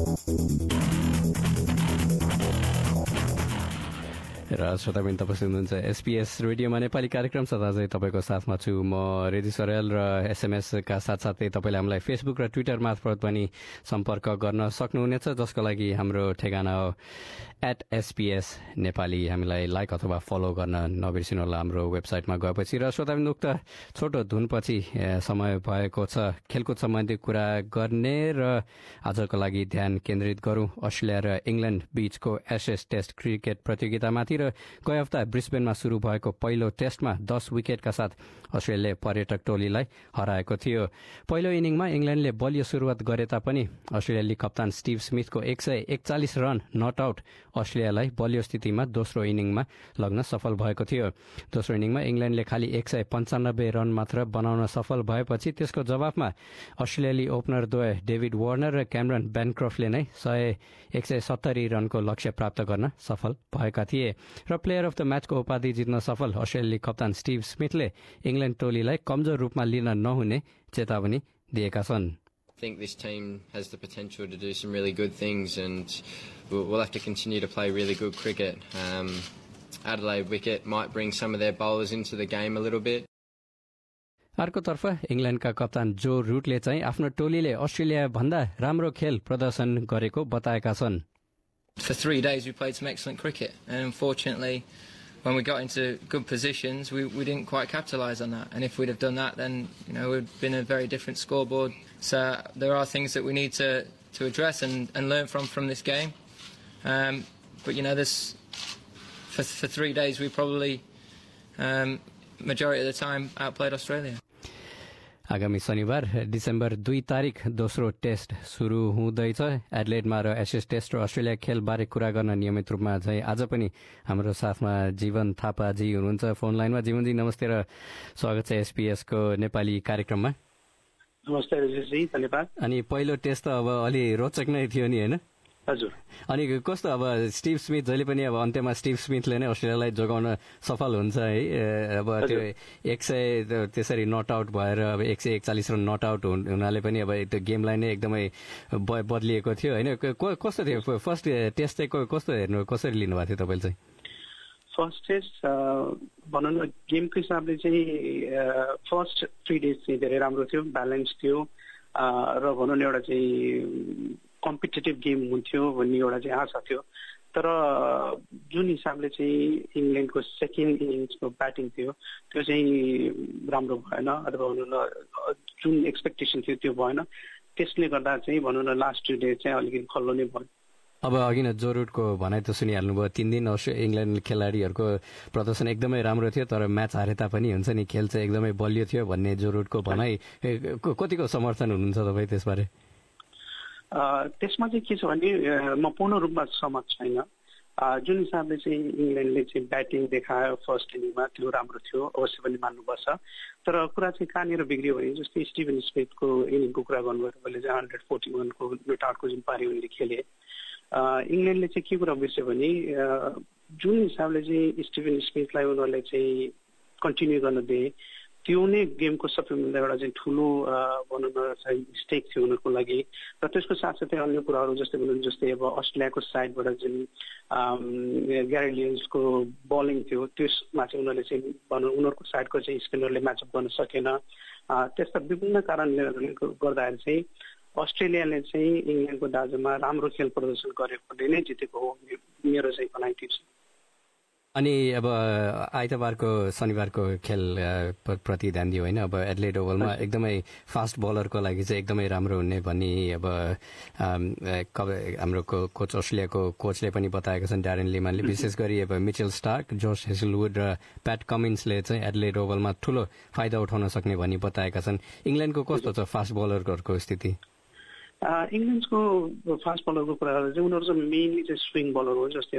र श्रोताबिन तपाईँ सुन्नुहुन्छ एसपीएस रेडियोमा नेपाली कार्यक्रम सदा चाहिँ तपाईँको साथमा छु म रेडी सरेल र एसएमएसका साथसाथै तपाईँले हामीलाई फेसबुक र ट्विटर मार्फत पनि सम्पर्क गर्न सक्नुहुनेछ, जसको लागि हाम्रो ठेगाना हो @SPS नेपाली। हामीलाई लाइक अथवा फलो गर्न नबिर्सिनुहोला हाम्रो वेबसाइटमा गएपछि। र श्रोताबिन उक्त छोटो धुनपछि समय भएको छ खेलकुद सम्बन्धी कुरा गर्ने र आजको लागि ध्यान केन्द्रित गरौं अस्ट्रेलिया र इंग्ल्याण्ड बीचको एशेज टेस्ट क्रिकेट प्रतियोगितामाथि। र गए हप्ता ब्रिस्बेनमा शुरू भएको पहिलो टेस्टमा 10 विकेटका साथ अस्ट्रेलियाले पर्यटक टोलीलाई हराएको थियो। पहिलो इनिङमा इंग्ल्याण्डले बलियो शुरूआत गरे तापनि अस्ट्रेलियाली कप्तान स्टिभ स्मिथको 141 रन नट आउट अस्ट्रेलियालाई बलियो स्थितिमा दोस्रो इनिङमा लग्न सफल भएको थियो। दोस्रो इनिङमा इंग्ल्याण्डले खालि 195 रन मात्र बनाउन सफल भएपछि त्यसको जवाफमा अस्ट्रेलियाली ओपनर द्वय डेभिड वार्नर र क्यामरन ब्यानक्रफ्टले नै 170 रनको लक्ष्य प्राप्त गर्न सफल भएका थिए। र प्लेयर अफ द म्याचको उपाधि जित्न सफल अस्ट्रेलियाली कप्तान स्टिभ स्मिथले इंग्ल्याण्ड टोलीलाई कमजोर रूपमा लिन नहुने चेतावनी दिएका छन्। I think this team has the potential to do some really good things, and we'll have to continue to play really good cricket. Adelaide wicket might bring some of their bowlers into the game a little bit. अर्कोतर्फ इंग्ल्याण्डका कप्तान जो रूटले चाहिँ आफ्नो टोलीले Australia भन्दा राम्रो खेल प्रदर्शन गरेको बताएका छन्। For 3 days we played some excellent cricket, and unfortunately when we got into good positions we didn't quite capitalise on that, and if we'd have done that then it would have been a very different scoreboard. So there are things that we need to address and learn from this game, but there's for 3 days we probably majority of the time outplayed Australia. आगामी शनिबार December 2 तारिक दोस्रो test शुरू हुँदैछ एडलेडमा र Ashes Test र Australia खेलबारे कुरा गर्न नियमित रूपमा चाहिँ आज पनि हाम्रो साथमा जीवन थापाजी हुनुहुन्छ फोन लाइनमा। जीवनजी नमस्ते र स्वागत छ एसपीएसको नेपाली कार्यक्रममा। नमस्ते ऋषिजी, धन्यवाद। अनि पहिलो टेस्ट त अब अलि रोचक नै थियो नि, होइन? हजुर। अनि कस्तो अब स्टिभ स्मिथ जहिले पनि अब अन्त्यमा स्टिभ स्मिथले नै अस्ट्रेलियालाई जोगाउन सफल हुन्छ है। अब त्यो 100 त्यसरी नट आउट भएर अब 141 रन नट आउट हुनाले पनि अब त्यो गेमलाई नै एकदमै बदलिएको थियो, होइन? कस्तो थियो फर्स्ट टेस्ट चाहिँ कस्तो हेर्नु कसरी लिनुभएको थियो तपाईँले चाहिँ? फर्स्ट टेस्ट भनौँ न गेमको हिसाबले चाहिँ फर्स्ट 3 डेज चाहिँ धेरै राम्रो थियो, ब्यालेन्स थियो र भनौँ न एउटा चाहिँ कम्पिटेटिभ गेम हुन्थ्यो भन्ने एउटा चाहिँ आशा थियो। तर जुन हिसाबले चाहिँ इङ्ल्यान्डको सेकेन्ड इनिङ्सको ब्याटिङ थियो त्यो चाहिँ राम्रो भएन, अथवा भनौँ न जुन एक्सपेक्टेसन थियो त्यो भएन। त्यसले गर्दा चाहिँ भनौँ न लास्ट 2 डेज चाहिँ अलिकति खल्लो नै भयो। अब अघि न जो रुटको भनाइ त सुनिहाल्नुभयो, 3 दिन इङ्ल्यान्ड खेलाडीहरूको प्रदर्शन एकदमै राम्रो थियो तर म्याच हारे तापनि हुन्छ नि खेल चाहिँ एकदमै बलियो थियो भन्ने जो रुटको भनाइ कतिको समर्थन हुनुहुन्छ तपाईँ त्यसबारे? त्यसमा चाहिँ के छ भने म पूर्ण रूपमा सहमत छैन। जुन हिसाबले चाहिँ इङ्ल्यान्डले चाहिँ ब्याटिङ देखायो फर्स्ट इनिङमा त्यो राम्रो थियो, अवश्य पनि मान्नुपर्छ। तर कुरा चाहिँ कहाँनिर बिग्रियो भने जस्तै स्टिभन स्मिथको इनिङको कुरा गर्नुभयो तपाईँले चाहिँ 141 को नट आउटको जुन पारी उनले खेले, इङ्ल्यान्डले चाहिँ के कुरा बिर्स्यो भने जुन हिसाबले चाहिँ स्टिभन स्मिथलाई उनीहरूले चाहिँ कन्टिन्यू गर्न दिए त्यो नै गेमको सबैभन्दा एउटा चाहिँ ठुलो भनौँ न चाहिँ मिस्टेक थियो उनीहरूको लागि। र त्यसको साथसाथै अन्य कुराहरू जस्तै अब अस्ट्रेलियाको साइडबाट जुन ग्यारी लिन्सको बलिङ थियो त्यसमा चाहिँ उनीहरूले चाहिँ भनौँ उनीहरूको साइडको चाहिँ स्पिनरले म्याचअप गर्न सकेन। त्यस्ता विभिन्न कारणले गर्दाखेरि चाहिँ अस्ट्रेलियाले चाहिँ इङ्ल्यान्डको दाजुमा राम्रो खेल प्रदर्शन गरेकोले नै जितेको हो मेरो चाहिँ भनाइ थियो। अनि अब आइतबारको शनिबारको खेल प्रति ध्यान दियो, होइन? अब एडलेड ओभलमा एकदमै फास्ट बलरको लागि चाहिँ एकदमै राम्रो हुने भन्ने अब हाम्रो कोच अस्ट्रेलियाको कोचले पनि बताएका छन्, ड्यारेन लिमानले। विशेष गरी अब मिचेल स्टार्क, जोश हेजलवुड र प्याट कमिन्सले चाहिँ एडलेड ओभलमा ठूलो फाइदा उठाउन सक्ने भनी बताएका छन्। इङ्ल्यान्डको कस्तो छ फास्ट बलरहरूको स्थिति? इङ्ल्यान्डको फास्ट बलरको कुरा गर्दा चाहिँ उनीहरू चाहिँ मेनली चाहिँ स्विङ बलर हो। जस्तै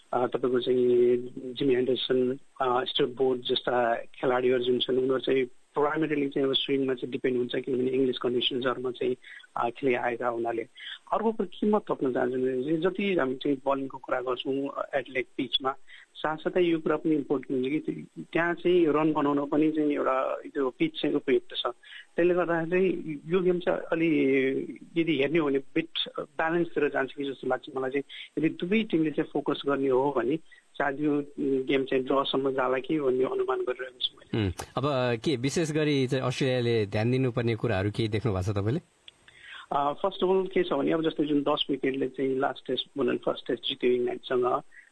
तपाईँको चाहिँ जिमी एन्डरसन, स्टुअर्ट बोर्ड जस्ता खेलाडीहरू जुन छन् उनीहरू चाहिँ प्राइमेरीली चाहिँ अब स्विङमा चाहिँ डिपेन्ड हुन्छ किनभने इङ्ग्लिस कन्डिसन्सहरूमा चाहिँ खेले आएका हुनाले। अर्को कुरो के म थप्न चाहन्छु भने जति हामी चाहिँ बलिङको कुरा गर्छौँ एथलेटिक पिचमा साथसाथै यो कुरा पनि इम्पोर्टेन्ट हुन्छ कि त्यहाँ चाहिँ रन बनाउन पनि चाहिँ एउटा त्यो पिच चाहिँ उपयुक्त छ। त्यसले गर्दा चाहिँ यो गेम चाहिँ अलि यदि हेर्ने हो भने बिट ब्यालेन्सतिर जान्छ कि जस्तो लाग्छ मलाई चाहिँ। यदि दुवै टिमले चाहिँ फोकस गर्ने हो भने सायद यो गेम चाहिँ ड्रसम्म जाला कि भन्ने अनुमान गरिरहेको छु मैले। अब के विशेष गरी चाहिँ अस्ट्रेलियाले ध्यान दिनुपर्ने कुराहरू केही देख्नु भएको छ तपाईँले? फर्स्ट अफ अल के छ भने अब जस्तै जुन 10 विकेटले चाहिँ लास्ट टेस्ट भनौँ फर्स्ट टेस्ट जित्यो इङ्ल्यान्डसँग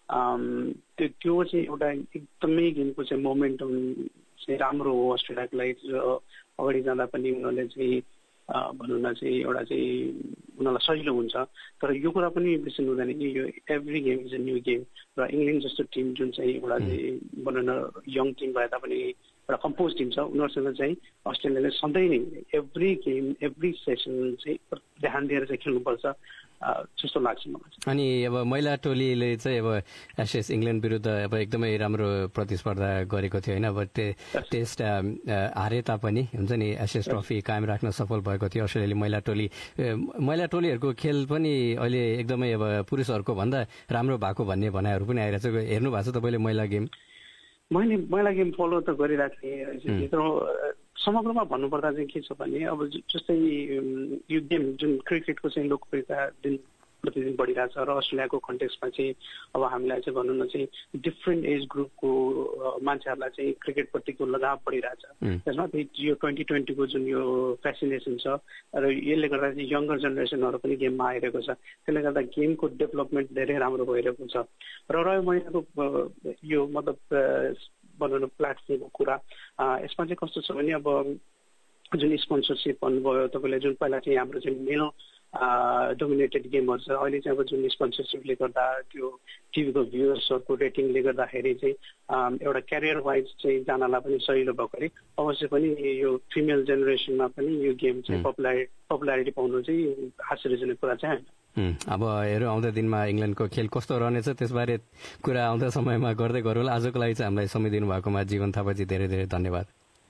त्यो चाहिँ एउटा एकदमै गेमको चाहिँ मोमेन्टम चाहिँ राम्रो हो अस्ट्रेलियाको लागि। अगाडि जाँदा पनि उनीहरूले चाहिँ भनौँ न चाहिँ एउटा चाहिँ उनीहरूलाई सजिलो हुन्छ। तर यो कुरा पनि बिर्सिनु हुँदैन कि यो every game is a new game र इङ्ल्यान्ड जस्तो टिम जुन चाहिँ एउटा चाहिँ भनौँ न यङ टिम भए तापनि एउटा कम्पोज टिम छ उनीहरूसँग चाहिँ अस्ट्रेलियाले सधैँ नै एभ्री गेम एभ्री सेसन चाहिँ ध्यान दिएर चाहिँ खेल्नुपर्छ जस्तो लाग्छ मलाई। अनि अब महिला टोलीले चाहिँ अब एसेस इङ्ल्यान्ड विरुद्ध अब एकदमै राम्रो प्रतिस्पर्धा गरेको थियो होइन। अब टेस्ट हारे तापनि हुन्छ नि एसेस ट्रफी कायम राख्न सफल भएको थियो अस्ट्रेलियाली महिला टोलीहरूको खेल पनि अहिले एकदमै अब पुरुषहरूको भन्दा राम्रो भएको भन्ने भनाइहरू पनि आइरहेको छ। हेर्नु भएको छ तपाईँले महिला गेम? मैले महिला गेम फलो त गरिरहेको थिएँ तर समग्रमा भन्नुपर्दा चाहिँ के छ भने अब जस्तै यो गेम जुन क्रिकेटको चाहिँ लोकप्रियता दिन प्रतिदिन बढिरहेछ र अस्ट्रेलियाको कन्टेक्समा चाहिँ अब हामीलाई चाहिँ भनौँ न चाहिँ डिफ्रेन्ट एज ग्रुपको मान्छेहरूलाई चाहिँ क्रिकेटप्रतिको लगाव बढिरहेछ। त्यसमा यो 2020को जुन यो फेसिनेसन छ र यसले गर्दा चाहिँ यङ्गर जेनेरेसनहरू पनि गेममा आइरहेको छ। त्यसले गर्दा गेमको डेभलपमेन्ट धेरै राम्रो भइरहेको छ र रह्यो महिनाको यो मतलब भनौँ न प्लेटफर्मको कुरा यसमा चाहिँ कस्तो छ भने अब जुन स्पोन्सरसिप भन्नुभयो तपाईँले जुन पहिला चाहिँ हाम्रो चाहिँ मेल डोमिनेटेड गेमहरू छ अहिले चाहिँ अब जुन स्पोन्सरसिपले गर्दा त्यो टिभीको भ्युवर्सहरूको रेटिङले गर्दाखेरि चाहिँ एउटा क्यारियर वाइज चाहिँ जानलाई पनि सजिलो भएकोले अवश्य पनि यो फिमेल जेनेरेसनमा पनि यो गेम चाहिँ पपुलारिटी पाउनु चाहिँ आश्चर्यजनक कुरा चाहिँ होइन। अब हेरौँ आउँदो दिनमा इङ्ल्यान्डको खेल कस्तो रहनेछ त्यसबारे कुरा आउँदो समयमा गर्दै गरौँला। आजको लागि चाहिँ हामीलाई समय दिनुभएकोमा जीवन थापाजी धेरै धेरै धन्यवाद।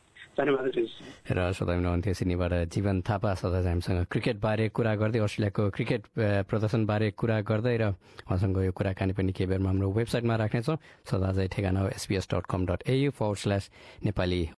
र सदा हुनुहुन्थ्यो सिडनीबाट जीवन थापा सदा हामीसँग क्रिकेटबारे कुरा गर्दै अस्ट्रेलियाको क्रिकेट प्रदर्शनबारे कुरा गर्दै र उहाँसँग यो कुराकानी पनि केही बेरमा हाम्रो वेबसाइटमा राख्नेछौँ। सदा ठेगाना हो sbs.com.au/नेपाली।